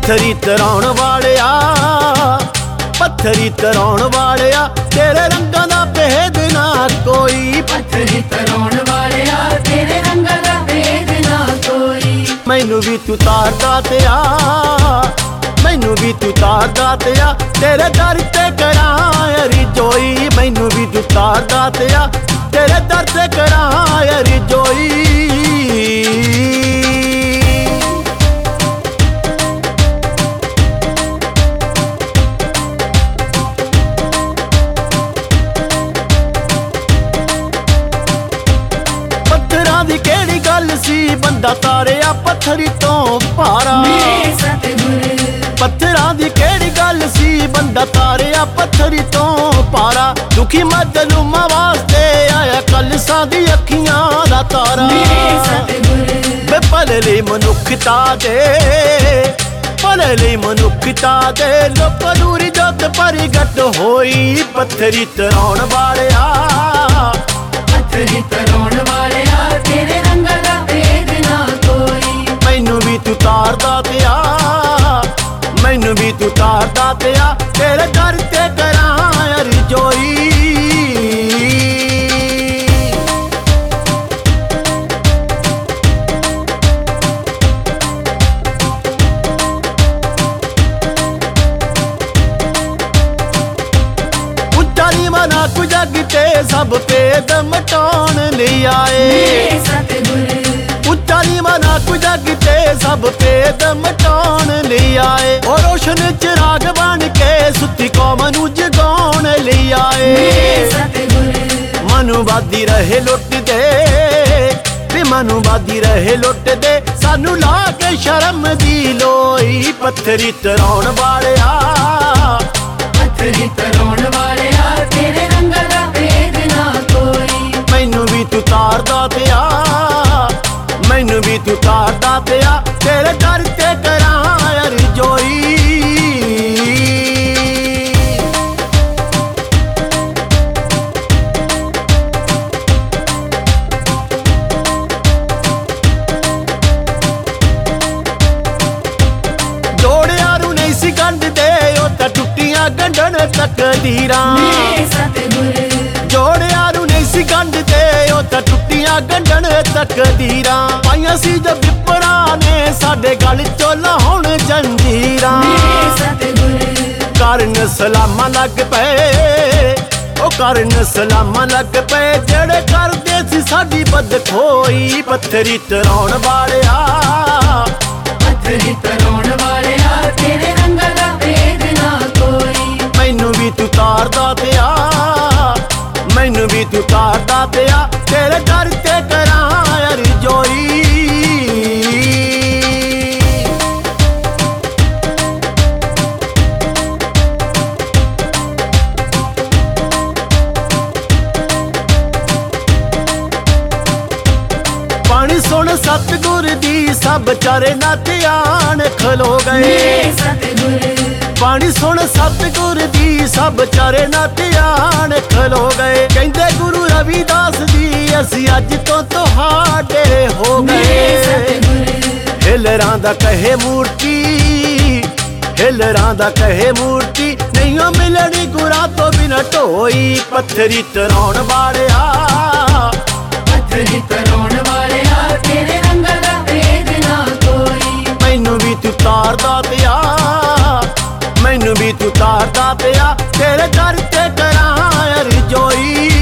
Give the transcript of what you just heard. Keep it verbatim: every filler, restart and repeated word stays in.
पत्थरी तराउण वालिया पत्थरी तराउण वालिया तेरे रंगां दा भेद ना कोई। पत्थरी तराउण वालिया तेरे रंगां दा भेद ना कोई। मैनू भी तू तारदा ते आ मैनू भी तू तारदा ते आ तेरे दर ते करां रिजोई। मैनू भी तू तारदा ते आ तेरे दर ते करां रिजोई। दी केड़ी गल सी बंदा तारिया पत्थरी तो पारा। पत्थरां दी केड़ी गल सी बंदा तारिया पत्थरी तो पारा। दुखी मजलूमा वास्ते आया कलसा दी अखियां दा तारा। वे भले लई मनुखता दे भले लई मनुखता दे लोकां दूरी जोत परगट होई। पत्थरी तराउण वालिया पत्थरी तराउण वालिया तेरे रंगां दा भेद ना कोई। मैनू भी तू तारदा ते आ मैनू भी तू तारदा ते आ तेरे दर ते करां रिजोई। उच्चारी मना कु जग ते सब भेद मटाउण लई आए। उच्चारी मना कु जग ते सब भेद मटाउण लई आए। और रोशन चिराग बन के सुती कौम नू जगाउण लई आए। मनुवादी रहे लुट दे वे मनुवादी रहे लुट दे सानू ला के शर्म दी लोई। पत्थरी तराउण वालिया पत्थरी तराउण वालिया तेरे रंगां दा भेद ना कोई। मैनू भी तू तारदा ते आ मैनू भी तू तारदा ते आ तेरे दर ते करां रिजोई। जोड़िया नू नहीं सी गंढ दे ओ तां टुट्टियां गंढण तकदीरां। जोड़िया नू नहीं सी गंढ दे ओ तां टुट्टियां गंढण तकदीरां। पाइयां सी जब विपरा ने साडे गल चों लाहुण जंजीरां। करन सलामां लग पए ओ करन सलामां लग पए जेड़े करदे सी साडी बदखोई। पत्थरी तराउण वालिया पत्थरी तराउण वालिया तेरे रंगां दा भेद ना कोई। मैनू भी तू तारदा ते आ मैनू भी तू तारदा ते आ तेरे दर ते करां रिजोई। पानी सुन सतगुर दी सब चारे नाते आन खलो गए। पानी सुन सतगुर दी सब चारे नाते आन खलो गए। कहंदे गुरु रविदास जी असी अज तो तुहाडे हो गए। हिलरां दा कहे मूर्ति हिलरां दा कहे मूर्ति नहीं मिलनी गुरां तो बिना ढोई। पत्थरी तराउण वालिया पत्थरी तराउण वालिया तेरे रंगां दा भेद ना कोई। मैनू भी तू तारदा ते आ मैनू भी तू तारदा ते आ तेरे दर ते करां रिजोई।